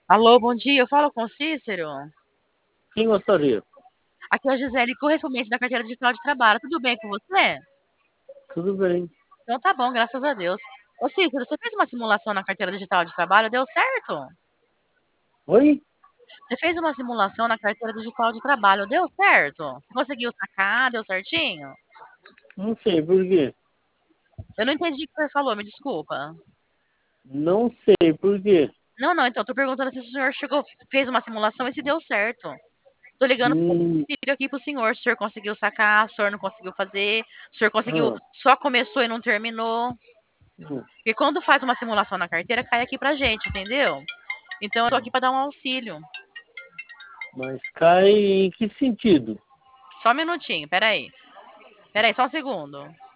Alô, bom dia. Eu falo com o Cícero. Quem gostaria? Aqui é a Gisele, correspondente da carteira digital de trabalho. Tudo bem com você? Tudo bem. Então tá bom, graças a Deus. Ô Cícero, você fez uma simulação na carteira digital de trabalho? Deu certo? Oi? Você fez uma simulação na carteira digital de trabalho? Deu certo? Você conseguiu sacar? Deu certinho? Não sei por quê. Eu não entendi o que você falou, me desculpa. Não sei por quê. Não, não, então, tô perguntando se o senhor fez uma simulação e se deu certo. Tô ligando Hum, aqui pro senhor, se o senhor conseguiu sacar, se o senhor não conseguiu fazer, se o senhor conseguiu, ah, só começou e não terminou. hum, Porque quando faz uma simulação na carteira, cai aqui pra gente, entendeu? Então eu tô aqui pra dar um auxílio. mas cai em que sentido? Só um minutinho, peraí. Peraí, só um segundo.